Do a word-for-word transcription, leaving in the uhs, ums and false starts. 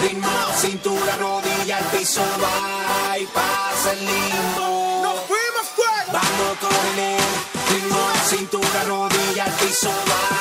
ritmo, cintura, rodilla, al piso, va y pasa el limbo. ¡Nos fuimos fuera! Vamos con el ritmo, cintura, rodilla, al piso, va